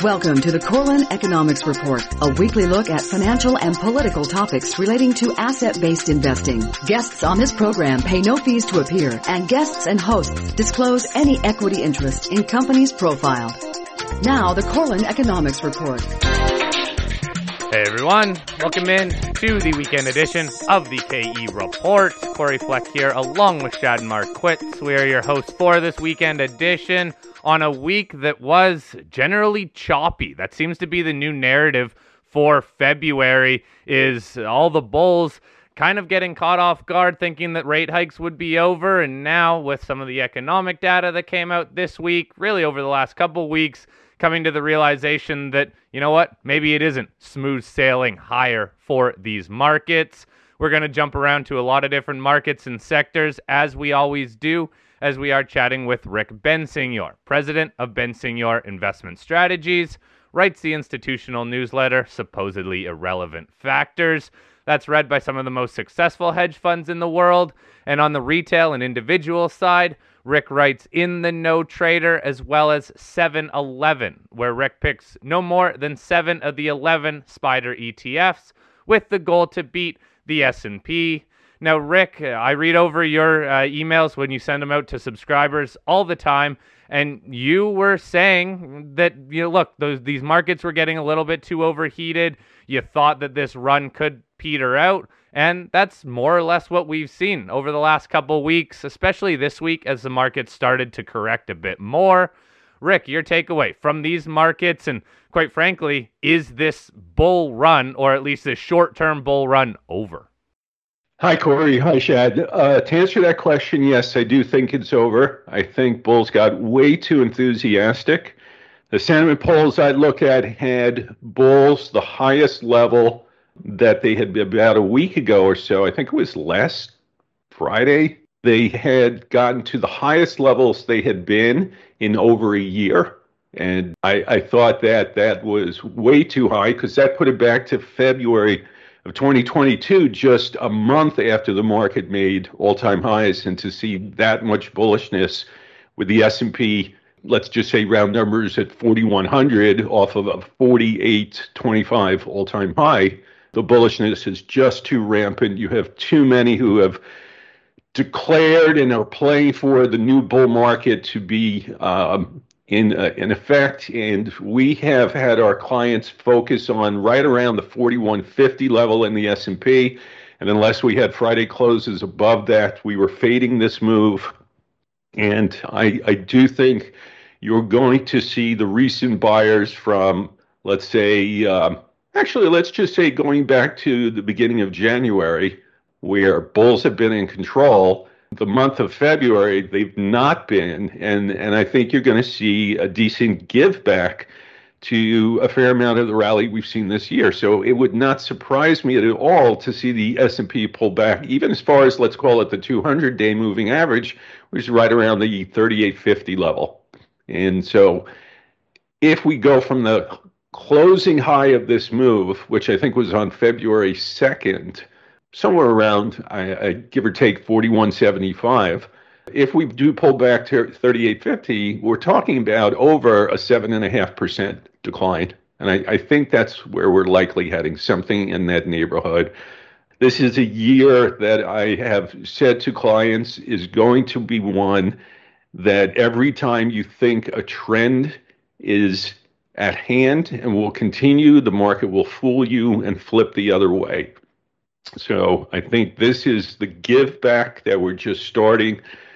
Welcome to the Corlin Economics Report, a weekly look at financial and political topics relating to asset-based investing. Guests on this program pay no fees to appear, and guests and hosts disclose any equity interest in companies profiled. Now, the Corlin Economics Report. Hey everyone, welcome in to the weekend edition of the KE Report. Corey Fleck here along with Shad and Marquitz. We are your hosts for this weekend edition on a week that was generally choppy. That seems to be the new narrative for February, is all the bulls kind of getting caught off guard thinking that rate hikes would be over, and now with some of the economic data that came out this week, really over the last couple weeks, coming to the realization that, you know what, maybe it isn't smooth sailing higher for these markets. We're going to jump around to a lot of different markets and sectors, as we always do, as we are chatting with Rick Bensignor, president of Bensignor Investment Strategies, writes the institutional newsletter, Supposedly Irrelevant Factors. That's read by some of the most successful hedge funds in the world. And on the retail and individual side, Rick writes In the Know Trader as well as 7-Eleven, where Rick picks no more than 7 of the 11 SPDR ETFs with the goal to beat the S&P. Now, Rick, I read over your emails when you send them out to subscribers all the time, and you were saying that, look, these markets were getting a little bit too overheated. You thought that this run could peter out, and that's more or less what we've seen over the last couple of weeks, especially this week as the market started to correct a bit more. Rick, your takeaway from these markets, and quite frankly, is this bull run, or at least this short-term bull run, over? Hi, Corey. Hi, Shad. To answer that question, yes, I do think it's over. I think bulls got way too enthusiastic. The sentiment polls I look at had bulls the highest level that they had about a week ago or so. I think it was last Friday. They had gotten to the highest levels they had been in over a year. And I thought that was way too high, because that put it back to February of 2022, just a month after the market made all-time highs. And to see that much bullishness with the S&P, let's just say round numbers, at 4,100 off of a 48.25 all-time high, the bullishness is just too rampant. You have too many who have declared and are playing for the new bull market to be in effect, and we have had our clients focus on right around the 4150 level in the S&P, and unless we had Friday closes above that, we were fading this move. And I do think you're going to see the recent buyers from, let's say, let's just say going back to the beginning of January, where bulls have been in control. The month of February, they've not been, and I think you're going to see a decent give back to a fair amount of the rally we've seen this year. So it would not surprise me at all to see the S&P pull back, even as far as, let's call it, the 200-day moving average, which is right around the 3850 level. And so if we go from the closing high of this move, which I think was on February 2nd, somewhere around, I give or take 4175. If we do pull back to 3850, we're talking about over a 7.5% decline. And I think that's where we're likely heading, something in that neighborhood. This is a year that I have said to clients is going to be one that every time you think a trend is at hand and will continue, the market will fool you and flip the other way. So I think this is the give back that we're just starting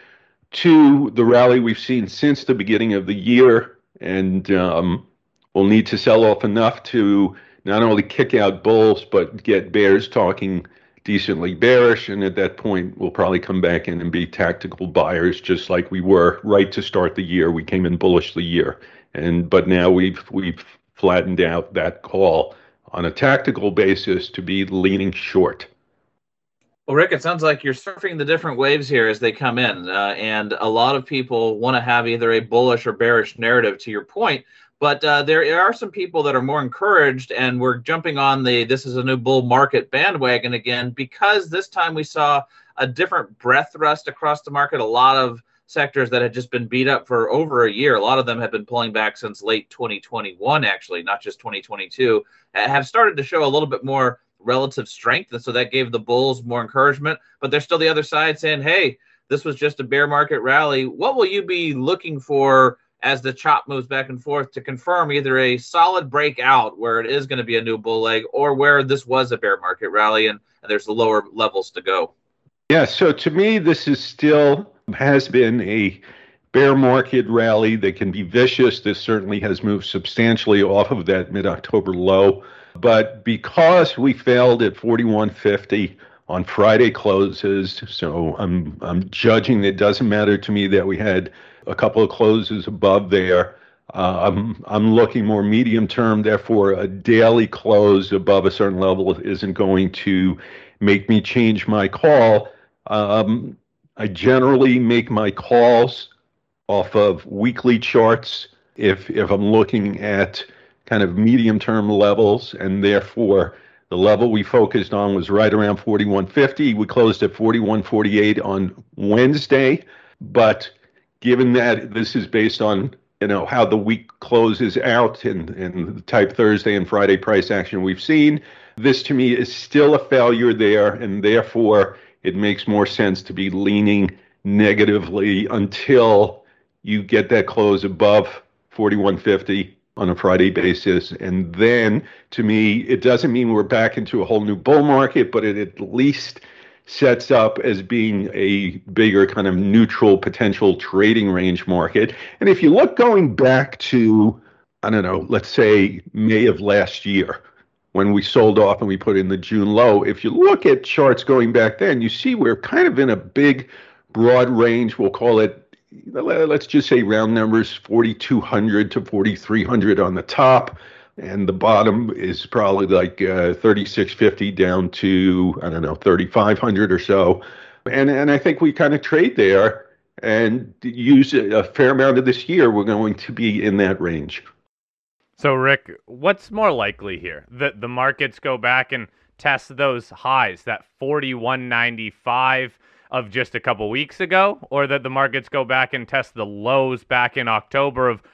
to the rally we've seen since the beginning of the year. And we'll need to sell off enough to not only kick out bulls, but get bears talking decently bearish. And at that point, we'll probably come back in and be tactical buyers, just like we were right to start the year. We came in bullish the year. But now we've flattened out that call on a tactical basis to be leaning short. Well, Rick, it sounds like you're surfing the different waves here as they come in, and a lot of people want to have either a bullish or bearish narrative, to your point, but there are some people that are more encouraged, and we're jumping on the this is a new bull market bandwagon again, because this time we saw a different breadth thrust across the market, a lot of sectors that had just been beat up for over a year, a lot of them have been pulling back since late 2021, actually, not just 2022, have started to show a little bit more relative strength. And so that gave the bulls more encouragement. But there's still the other side saying, hey, this was just a bear market rally. What will you be looking for as the chop moves back and forth to confirm either a solid breakout where it is going to be a new bull leg, or where this was a bear market rally and there's the lower levels to go? Yeah, so to me, this is still has been a bear market rally that can be vicious. This certainly has moved substantially off of that mid-October low. But because we failed at 41.50 on Friday closes, so I'm judging it doesn't matter to me that we had a couple of closes above there. I'm looking more medium term, therefore a daily close above a certain level isn't going to make me change my call. I generally make my calls off of weekly charts if I'm looking at kind of medium term levels, and therefore the level we focused on was right around 41.50. We closed at 41.48 on Wednesday, but given that this is based on how the week closes out and the type Thursday and Friday price action we've seen, this to me is still a failure there, and therefore it makes more sense to be leaning negatively until you get that close above 41.50 on a Friday basis. And then, to me, it doesn't mean we're back into a whole new bull market, but it at least sets up as being a bigger kind of neutral potential trading range market. And if you look going back to, I don't know, let's say May of last year, when we sold off and we put in the June low, if you look at charts going back then, you see we're kind of in a big, broad range. We'll call it, let's just say round numbers, 4,200 to 4,300 on the top. And the bottom is probably like 3,650 down to, I don't know, 3,500 or so. And I think we kind of trade there and use a fair amount of this year. We're going to be in that range. So, Rick, what's more likely here? That the markets go back and test those highs, that 41.95 of just a couple weeks ago, or that the markets go back and test the lows back in October of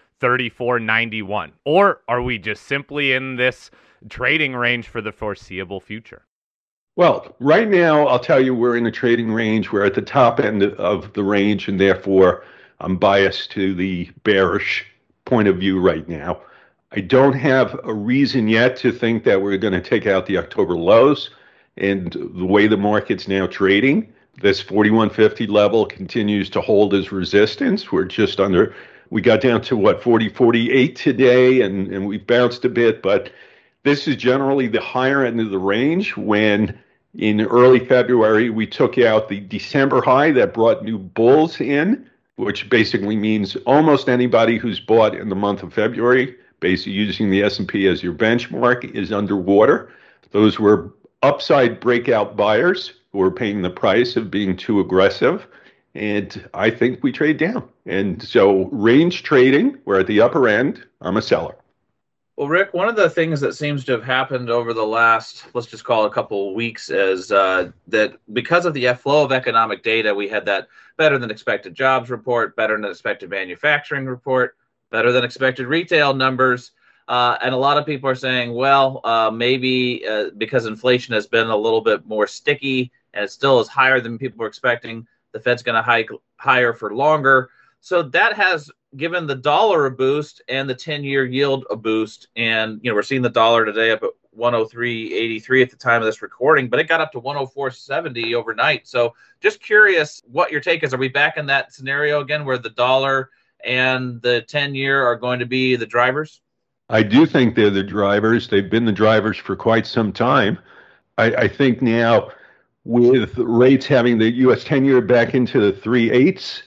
34.91? Or are we just simply in this trading range for the foreseeable future? Well, right now, I'll tell you we're in a trading range. We're at the top end of the range, and therefore I'm biased to the bearish point of view right now. I don't have a reason yet to think that we're going to take out the October lows. And the way the market's now trading, this 41.50 level continues to hold as resistance. We're just under, we got down to 40.48 today, and we've bounced a bit, but this is generally the higher end of the range. When in early February, we took out the December high that brought new bulls in, which basically means almost anybody who's bought in the month of February, basically using the S&P as your benchmark, is underwater. Those were upside breakout buyers who are paying the price of being too aggressive. And I think we trade down. And so range trading, we're at the upper end. I'm a seller. Well, Rick, one of the things that seems to have happened over the last, let's just call it a couple of weeks, is that because of the flow of economic data, we had that better than expected jobs report, better than expected manufacturing report, better than expected retail numbers. And a lot of people are saying, well, maybe because inflation has been a little bit more sticky and it still is higher than people were expecting, the Fed's going to hike higher for longer. So that has given the dollar a boost and the 10-year yield a boost. And, we're seeing the dollar today up at 103.83 at the time of this recording, but it got up to 104.70 overnight. So just curious what your take is. Are we back in that scenario again where the dollar and the 10-year are going to be the drivers? I do think they're the drivers. They've been the drivers for quite some time. I think now with rates having the U.S. 10-year back into the 3/8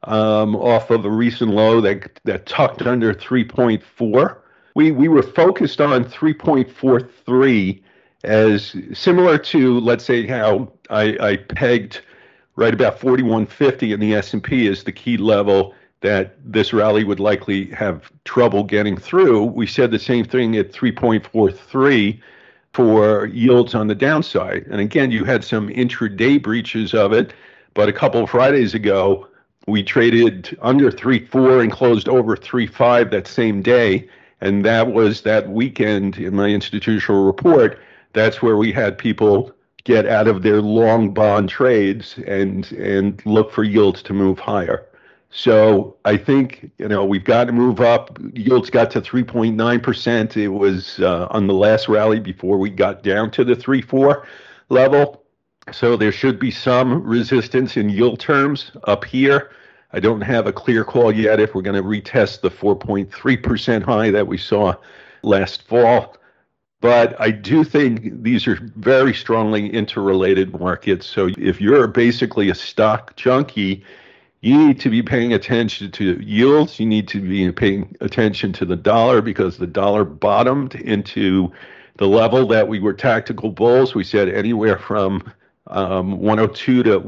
off of a recent low that tucked under 3.4, we were focused on 3.43 as similar to, let's say, how I pegged right about 41.50 in the S&P as the key level that this rally would likely have trouble getting through. We said the same thing at 3.43 for yields on the downside. And again, you had some intraday breaches of it, but a couple of Fridays ago, we traded under 3.4 and closed over 3.5 that same day. And that was that weekend in my institutional report. That's where we had people get out of their long bond trades and look for yields to move higher. So I think, we've got to move up. Yields got to 3.9%. It was on the last rally before we got down to the 3.4 level. So there should be some resistance in yield terms up here. I don't have a clear call yet if we're going to retest the 4.3% high that we saw last fall. But I do think these are very strongly interrelated markets. So if you're basically a stock junkie, you need to be paying attention to yields. You need to be paying attention to the dollar because the dollar bottomed into the level that we were tactical bulls. We said anywhere from 102 to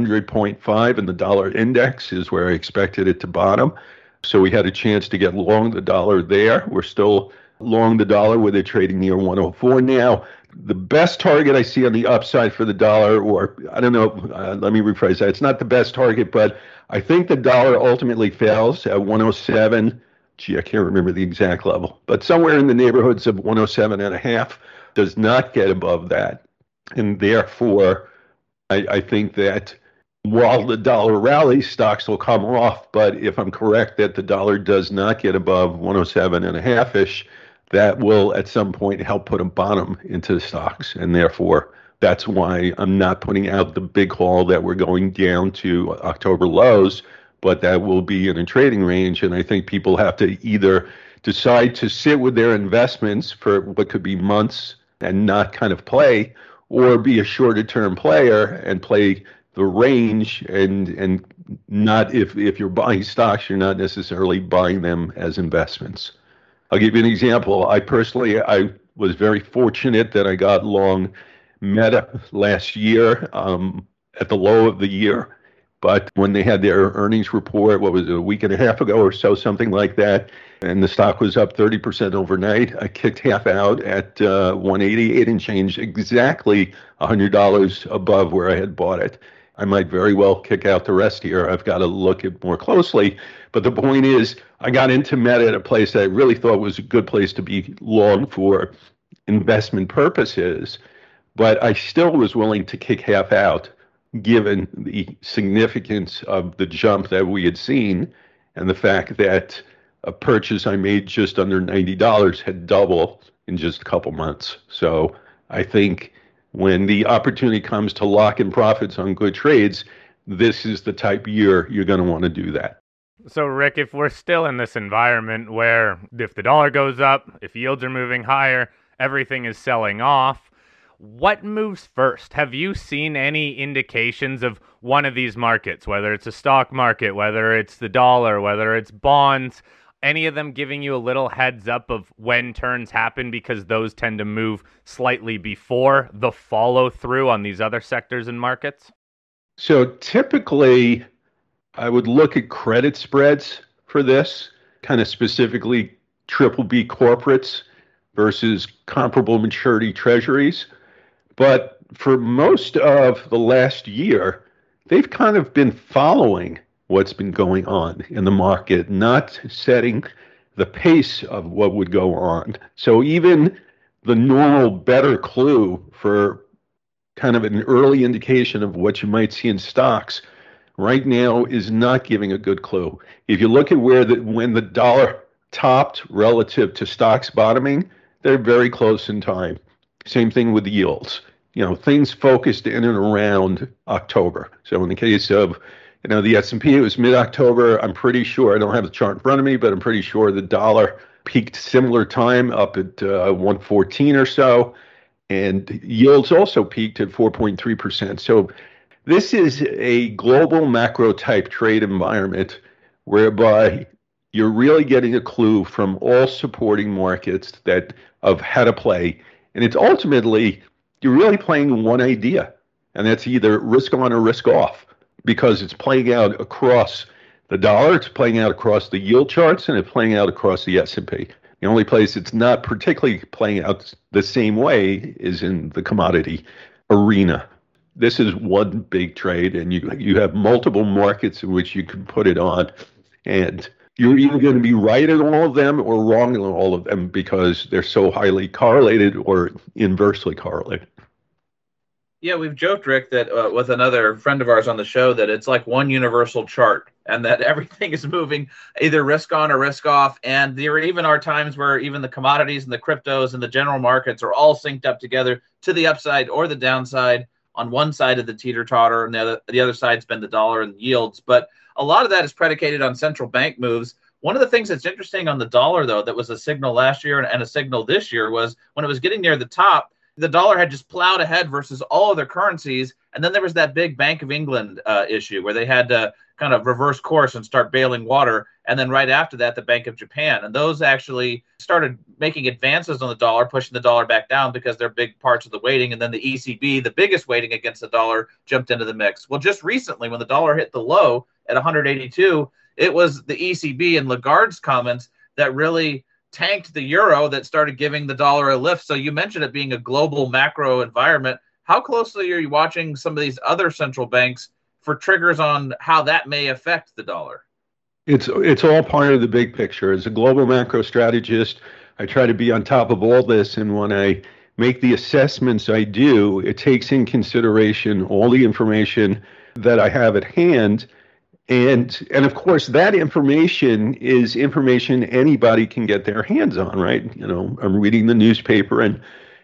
100.5, and the dollar index is where I expected it to bottom. So we had a chance to get long the dollar there. We're still long the dollar with it trading near 104 now. The best target I see on the upside for the dollar, or I don't know, let me rephrase that. It's not the best target, but I think the dollar ultimately fails at 107. Gee, I can't remember the exact level, but somewhere in the neighborhoods of 107.5, does not get above that. And therefore, I think that while the dollar rallies, stocks will come off. But if I'm correct that the dollar does not get above 107.5-ish, that will at some point help put a bottom into the stocks. And therefore, that's why I'm not putting out the big haul that we're going down to October lows, but that will be in a trading range. And I think people have to either decide to sit with their investments for what could be months and not kind of play, or be a shorter term player and play the range and not, if you're buying stocks, you're not necessarily buying them as investments. I'll give you an example. I was very fortunate that I got long Meta last year at the low of the year. But when they had their earnings report, what was it, a week and a half ago or so, something like that, and the stock was up 30% overnight, I kicked half out at 188 and changed, exactly $100 above where I had bought it. I might very well kick out the rest here. I've got to look at more closely. But the point is, I got into Meta at a place that I really thought was a good place to be long for investment purposes. But I still was willing to kick half out, given the significance of the jump that we had seen and the fact that a purchase I made just under $90 had doubled in just a couple months. So I think when the opportunity comes to lock in profits on good trades, this is the type of year you're going to want to do that. So, Rick, if we're still in this environment where if the dollar goes up, if yields are moving higher, everything is selling off, what moves first? Have you seen any indications of one of these markets, whether it's a stock market, whether it's the dollar, whether it's bonds, any of them giving you a little heads up of when turns happen, because those tend to move slightly before the follow through on these other sectors and markets? So typically, I would look at credit spreads for this, kind of specifically triple B corporates versus comparable maturity treasuries. But for most of the last year, they've kind of been following what's been going on in the market, not setting the pace of what would go on. So even the normal better clue for kind of an early indication of what you might see in stocks right now is not giving a good clue. If you look at when the dollar topped relative to stocks bottoming, they're very close in time. Same thing with the yields. Things focused in and around October. So in the case of, the S&P, it was mid-October. I'm pretty sure, I don't have the chart in front of me, but I'm pretty sure the dollar peaked similar time up at 114 or so. And yields also peaked at 4.3%. So this is a global macro type trade environment whereby you're really getting a clue from all supporting markets of how to play. And it's ultimately, you're really playing one idea, and that's either risk on or risk off, because it's playing out across the dollar, it's playing out across the yield charts, and it's playing out across the S&P. The only place it's not particularly playing out the same way is in the commodity arena. this is one big trade, and you have multiple markets in which you can put it on, and you're either going to be right in all of them or wrong in all of them because they're so highly correlated or inversely correlated. Yeah, we've joked, Rick, that with another friend of ours on the show, that it's like one universal chart and that everything is moving either risk on or risk off. And there even are times where even the commodities and the cryptos and the general markets are all synced up together to the upside or the downside on one side of the teeter-totter, and the other side's been the dollar and yields. But a lot of that is predicated on central bank moves. One of the things that's interesting on the dollar, though, that was a signal last year and a signal this year was when it was getting near the top, the dollar had just plowed ahead versus all other currencies. And then there was that big Bank of England issue where they had to kind of reverse course and start bailing water. And then right after that, the Bank of Japan. And those actually started making advances on the dollar, pushing the dollar back down because they're big parts of the weighting. And then the ECB, the biggest weighting against the dollar, jumped into the mix. Well, just recently, when the dollar hit the low at 182, it was the ECB and Lagarde's comments that really tanked the euro that started giving the dollar a lift. So you mentioned it being a global macro environment. How closely are you watching some of these other central banks for triggers on how that may affect the dollar? It's all part of the big picture. As a global macro strategist, I try to be on top of all this, and when I make the assessments I do, it takes in consideration all the information that I have at hand. And of course, that information is information anybody can get their hands on, right? You know, I'm reading the newspaper and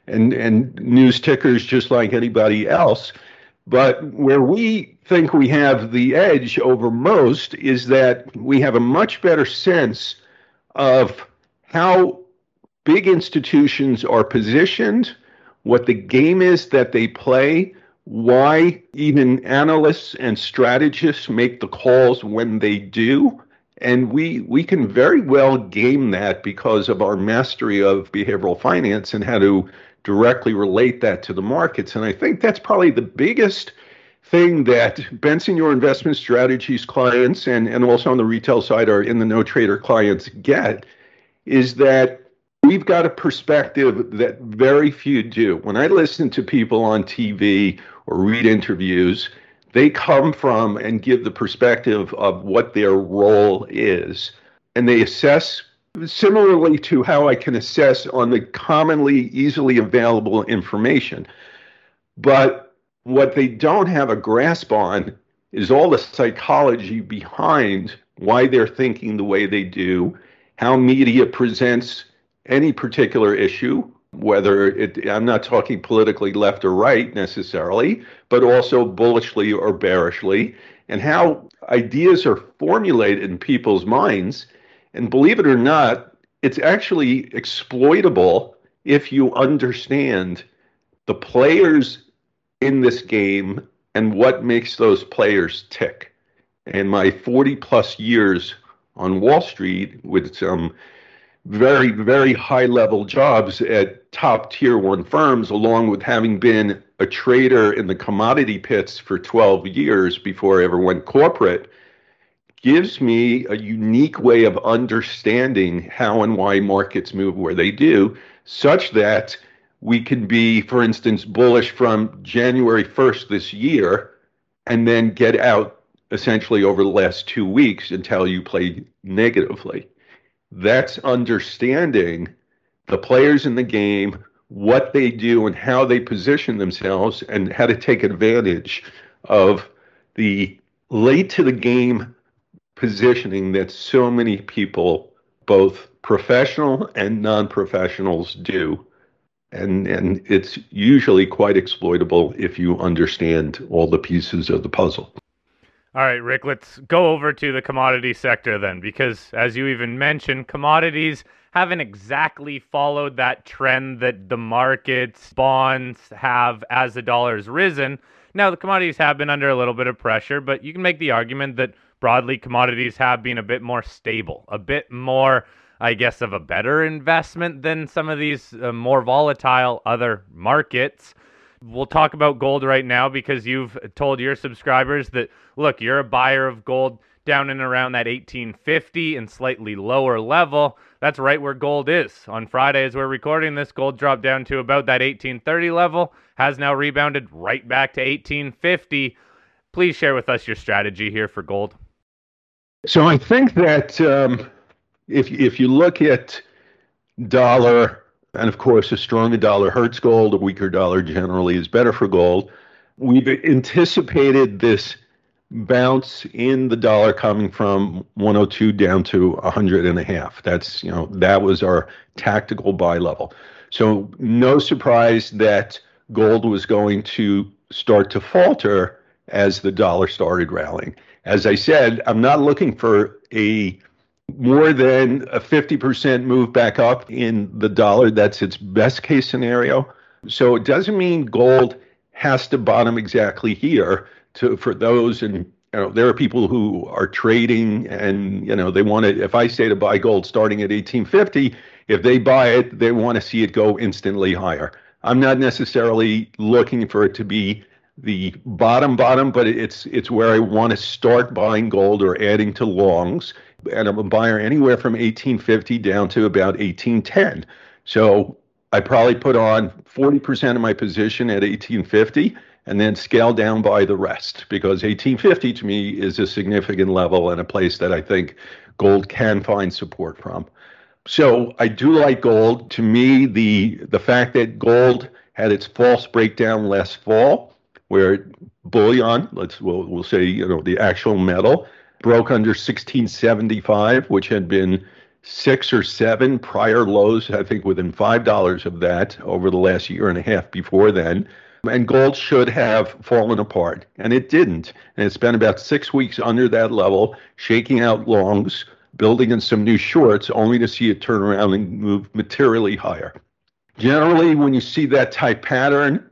news tickers just like anybody else. But where we think we have the edge over most is that we have a much better sense of how big institutions are positioned, what the game is that they play, why even analysts and strategists make the calls when they do. And we can very well game that because of our mastery of behavioral finance and how to directly relate that to the markets. And I think that's probably the biggest thing that Benson Your Investment Strategies clients and also on the retail side are in the No Trader clients get, is that we've got a perspective that very few do. When I listen to people on TV or read interviews, they come from and give the perspective of what their role is. And they assess similarly to how I can assess on the commonly easily available information. But what they don't have a grasp on is all the psychology behind why they're thinking the way they do, how media presents any particular issue, whether I'm not talking politically left or right necessarily, but also bullishly or bearishly, and how ideas are formulated in people's minds. And believe it or not, it's actually exploitable if you understand the players in this game and what makes those players tick. And my 40 plus years on Wall Street with some very, very high level jobs at top tier one firms, along with having been a trader in the commodity pits for 12 years before I ever went corporate, gives me a unique way of understanding how and why markets move where they do, such that we can be, for instance, bullish from January 1st this year, and then get out essentially over the last 2 weeks until you play negatively. That's understanding the players in the game, what they do and how they position themselves, and how to take advantage of the late to the game positioning that so many people, both professional and non-professionals, do. And it's usually quite exploitable if you understand all the pieces of the puzzle. All right, Rick, let's go over to the commodity sector then, because as you even mentioned, commodities haven't exactly followed that trend that the markets, bonds have as the dollar's risen. Now, the commodities have been under a little bit of pressure, but you can make the argument that broadly commodities have been a bit more stable, a bit more, I guess, of a better investment than some of these more volatile other markets. We'll talk about gold right now because you've told your subscribers that, look, you're a buyer of gold down and around that 1850 and slightly lower level. That's right where gold is. On Friday, as we're recording this, gold dropped down to about that 1830 level, has now rebounded right back to 1850. Please share with us your strategy here for gold. So I think that if you look at dollar, and of course a stronger dollar hurts gold, a weaker dollar generally is better for gold. We've anticipated this bounce in the dollar coming from 102 down to 100.5. That's, that was our tactical buy level. So no surprise that gold was going to start to falter as the dollar started rallying. As I said, I'm not looking for a more than a 50% move back up in the dollar. That's its best case scenario. So it doesn't mean gold has to bottom exactly here for those. And there are people who are trading and they want to, if I say to buy gold starting at 1850, if they buy it, they want to see it go instantly higher. I'm not necessarily looking for it to be the bottom, but it's where I want to start buying gold or adding to longs. And I'm a buyer anywhere from 1850 down to about 1810. So I probably put on 40% of my position at 1850 and then scale down by the rest, because 1850 to me is a significant level and a place that I think gold can find support from. So I do like gold. To me, the fact that gold had its false breakdown last fall, where bullion, we'll say, the actual metal, broke under 1675, which had been 6 or 7 prior lows, I think within $5 of that over the last year and a half before then. And gold should have fallen apart, and it didn't. And it's been about 6 weeks under that level, shaking out longs, building in some new shorts, only to see it turn around and move materially higher. Generally, when you see that type pattern,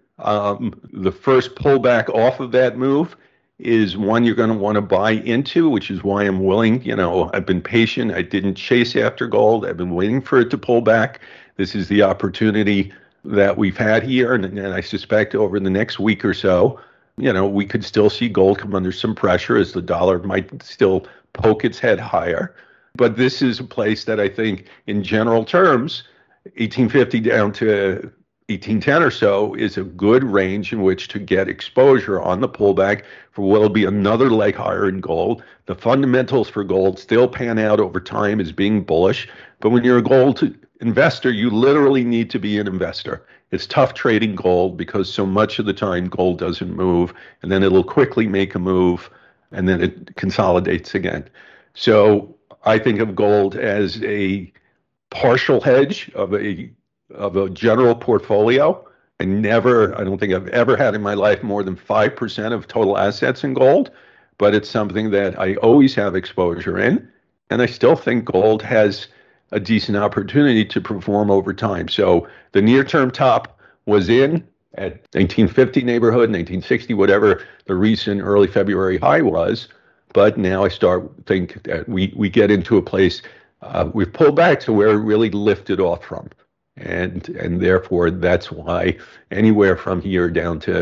the first pullback off of that move is one you're going to want to buy into, which is why I'm willing. I've been patient. I didn't chase after gold. I've been waiting for it to pull back. This is the opportunity that we've had here. And I suspect over the next week or so, we could still see gold come under some pressure as the dollar might still poke its head higher. But this is a place that I think in general terms, 1850 down to 1810 or so is a good range in which to get exposure on the pullback for what will be another leg higher in gold. The fundamentals for gold still pan out over time as being bullish, but when you're a gold investor, you literally need to be an investor. It's tough trading gold because so much of the time gold doesn't move, and then it'll quickly make a move, and then it consolidates again. So I think of gold as a partial hedge of a general portfolio. I don't think I've ever had in my life more than 5% of total assets in gold, but it's something that I always have exposure in. And I still think gold has a decent opportunity to perform over time. So the near-term top was in at 1950 neighborhood, 1960, whatever the recent early February high was. But now I think that we get into a place we've pulled back to where it really lifted off from. And therefore, that's why anywhere from here down to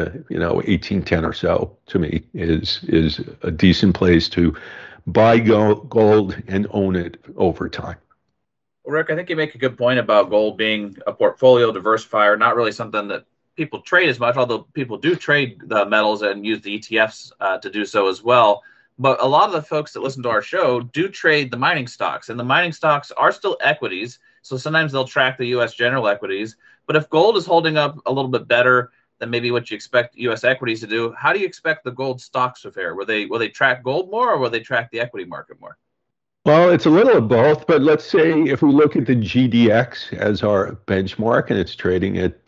1810 or so, to me, is a decent place to buy gold and own it over time. Well, Rick, I think you make a good point about gold being a portfolio diversifier, not really something that people trade as much, although people do trade the metals and use the ETFs to do so as well. But a lot of the folks that listen to our show do trade the mining stocks, and the mining stocks are still equities. So sometimes they'll track the U.S. general equities. But if gold is holding up a little bit better than maybe what you expect U.S. equities to do, how do you expect the gold stocks to fare? Will they track gold more, or will they track the equity market more? Well, it's a little of both, but let's say if we look at the GDX as our benchmark, and it's trading at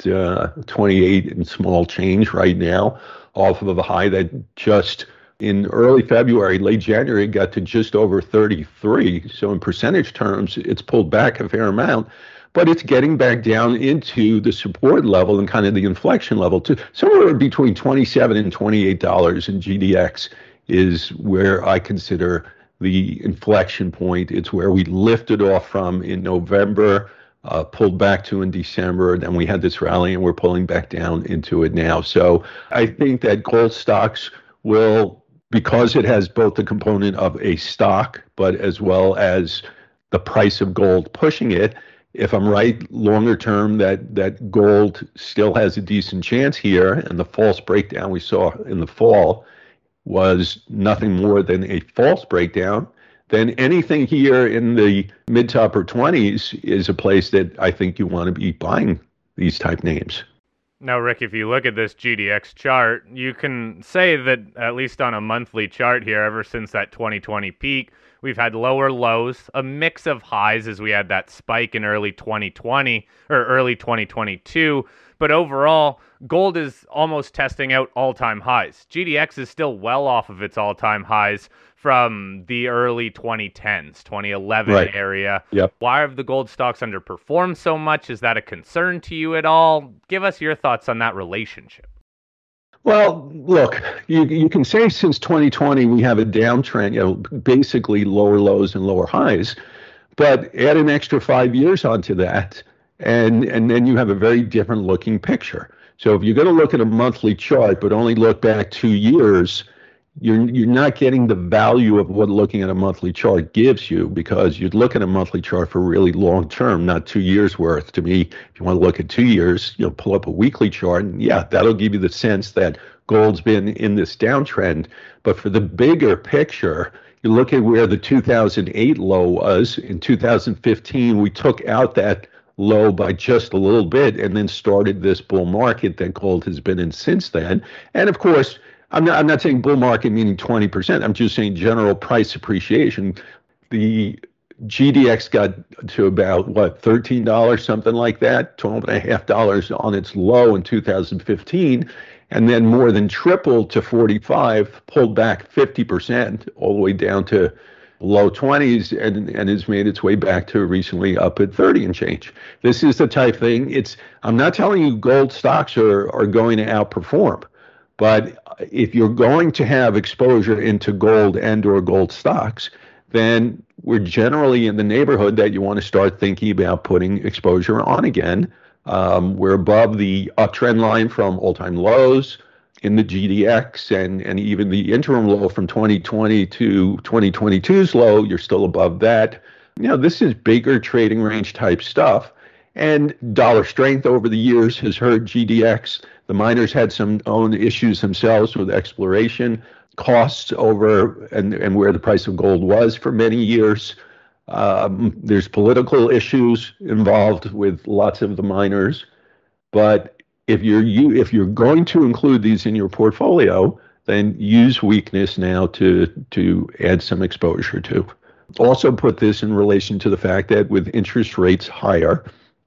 28 and small change right now, off of a high that just in early February, late January, got to just over 33. So in percentage terms, it's pulled back a fair amount, but it's getting back down into the support level and kind of the inflection level to somewhere between $27 and $28 in GDX is where I consider the inflection point. It's where we lifted off from in November, pulled back to in December, then we had this rally and we're pulling back down into it now. So I think that gold stocks will because it has both the component of a stock, but as well as the price of gold pushing it. If I'm right, longer term, that gold still has a decent chance here, and the false breakdown we saw in the fall was nothing more than a false breakdown, then anything here in the mid to upper 20s is a place that I think you want to be buying these type names. Now, Rick, if you look at this GDX chart, you can say that at least on a monthly chart here, ever since that 2020 peak, we've had lower lows, a mix of highs as we had that spike in early 2020 or early 2022. But overall, gold is almost testing out all-time highs. GDX is still well off of its all-time highs from the early 2010s, 2011 area. Yep. Why have the gold stocks underperformed so much? Is that a concern to you at all? Give us your thoughts on that relationship. Well, look, you can say since 2020 we have a downtrend, basically lower lows and lower highs, but add an extra 5 years onto that, and then you have a very different looking picture. So if you're going to look at a monthly chart but only look back 2 years, you're not getting the value of what looking at a monthly chart gives you, because you'd look at a monthly chart for really long term, not 2 years worth. To me, if you want to look at 2 years, pull up a weekly chart, and that'll give you the sense that gold's been in this downtrend. But for the bigger picture, you look at where the 2008 low was. In 2015, we took out that low by just a little bit and then started this bull market that gold has been in since then. And of course, I'm not saying bull market meaning 20%. I'm just saying general price appreciation. The GDX got to about, $13, something like that, $12.50 on its low in 2015, and then more than tripled to 45, pulled back 50%, all the way down to low 20s, and has made its way back to recently up at 30 and change. This is the type thing. I'm not telling you gold stocks are going to outperform. But if you're going to have exposure into gold and or gold stocks, then we're generally in the neighborhood that you want to start thinking about putting exposure on again. We're above the uptrend line from all-time lows in the GDX, and even the interim low from 2020 to 2022's low, you're still above that. This is bigger trading range type stuff. And dollar strength over the years has hurt GDX. The miners had some own issues themselves with exploration costs over and where the price of gold was for many years. There's political issues involved with lots of the miners. But if you're going to include these in your portfolio, then use weakness now to add some exposure to. Also put this in relation to the fact that with interest rates higher,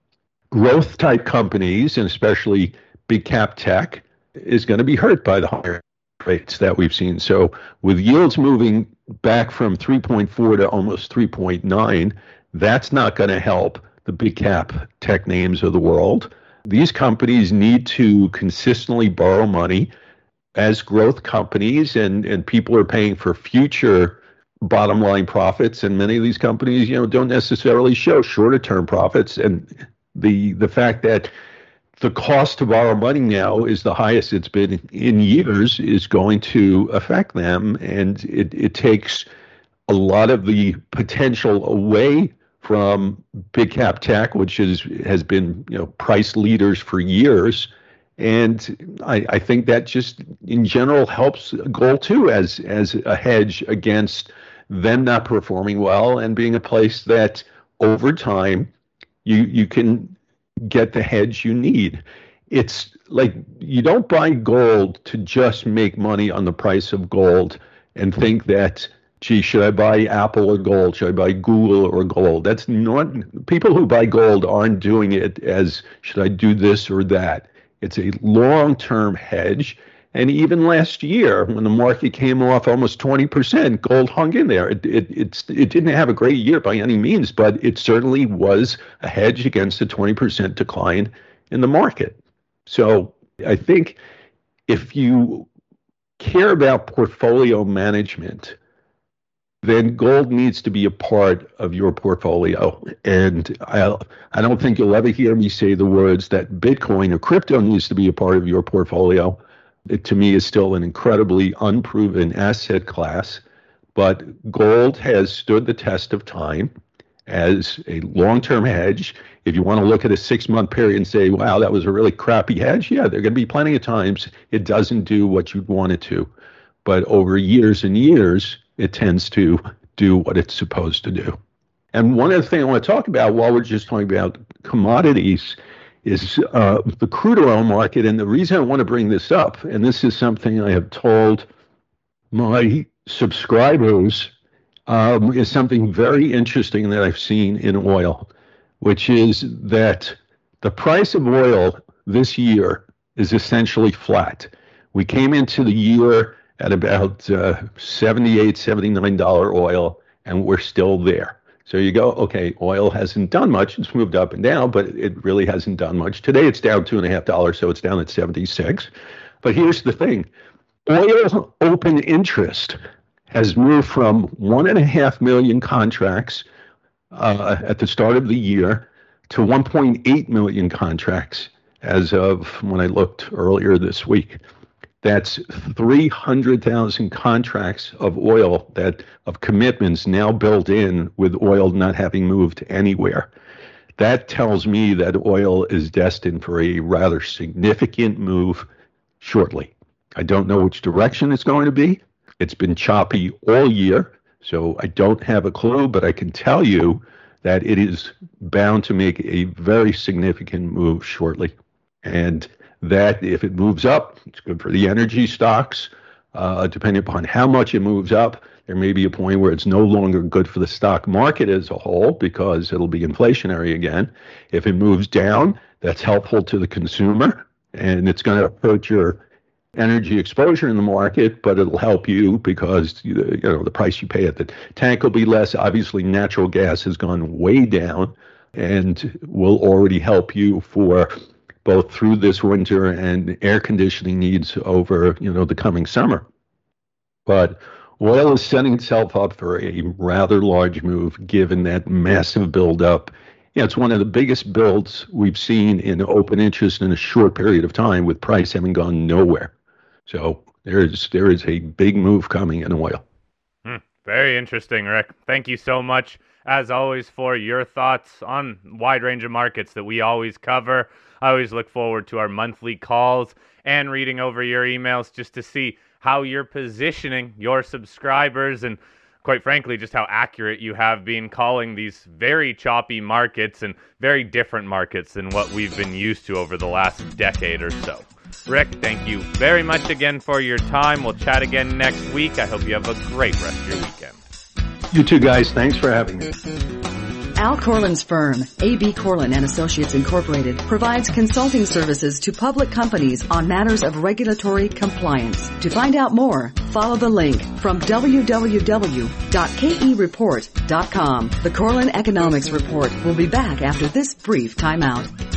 growth type companies, and especially big cap tech, is going to be hurt by the higher rates that we've seen. So with yields moving back from 3.4 to almost 3.9, that's not going to help the big cap tech names of the world. These companies need to consistently borrow money as growth companies, and people are paying for future bottom line profits, and many of these companies, don't necessarily show shorter term profits. And the fact that the cost to borrow money now is the highest it's been in years is going to affect them, and it takes a lot of the potential away from big cap tech, which has been price leaders for years. And I think that just in general helps gold too, as a hedge against them not performing well and being a place that over time you can get the hedge you need. It's like you don't buy gold to just make money on the price of gold and think that, gee, should I buy Apple or gold? Should I buy Google or gold? That's not, people who buy gold aren't doing it as, should I do this or that? It's a long-term hedge. And even last year, when the market came off almost 20%, gold hung in there. It didn't have a great year by any means, but it certainly was a hedge against a 20% decline in the market. So I think if you care about portfolio management, then gold needs to be a part of your portfolio. And I don't think you'll ever hear me say the words that Bitcoin or crypto needs to be a part of your portfolio. It, to me, is still an incredibly unproven asset class, but gold has stood the test of time as a long-term hedge. If you want to look at a 6-month period and say, wow, that was a really crappy hedge, yeah, there are going to be plenty of times it doesn't do what you'd want it to. But over years and years, it tends to do what it's supposed to do. And one other thing I want to talk about while we're just talking about commodities is the crude oil market. And the reason I want to bring this up, and this is something I have told my subscribers, is something very interesting that I've seen in oil, which is that the price of oil this year is essentially flat. We came into the year at about $78, $79 oil, and we're still there. So you go, okay, oil hasn't done much. It's moved up and down, but it really hasn't done much. Today it's down $2.50, so it's down at 76. But here's the thing. Oil open interest has moved from 1.5 million contracts at the start of the year to 1.8 million contracts as of when I looked earlier this week. That's 300,000 contracts of oil of commitments now built in with oil not having moved anywhere. That tells me that oil is destined for a rather significant move shortly. I don't know which direction it's going to be. It's been choppy all year, so I don't have a clue, but I can tell you that it is bound to make a very significant move shortly. And that if it moves up, it's good for the energy stocks. Depending upon how much it moves up, there may be a point where it's no longer good for the stock market as a whole because it'll be inflationary again. If it moves down, that's helpful to the consumer, and it's going to hurt your energy exposure in the market, but it'll help you because the price you pay at the tank will be less. Obviously, natural gas has gone way down and will already help you for both through this winter and air conditioning needs over, the coming summer. But oil is setting itself up for a rather large move given that massive buildup. Yeah, it's one of the biggest builds we've seen in open interest in a short period of time with price having gone nowhere. So there is a big move coming in oil. Very interesting, Rick. Thank you so much, as always, for your thoughts on a wide range of markets that we always cover. I always look forward to our monthly calls and reading over your emails just to see how you're positioning your subscribers and, quite frankly, just how accurate you have been calling these very choppy markets and very different markets than what we've been used to over the last decade or so. Rick, thank you very much again for your time. We'll chat again next week. I hope you have a great rest of your weekend. You too, guys. Thanks for having me. Al Corlin's firm, A.B. Corlin & Associates Incorporated, provides consulting services to public companies on matters of regulatory compliance. To find out more, follow the link from www.kereport.com. The Corlin Economics Report will be back after this brief timeout.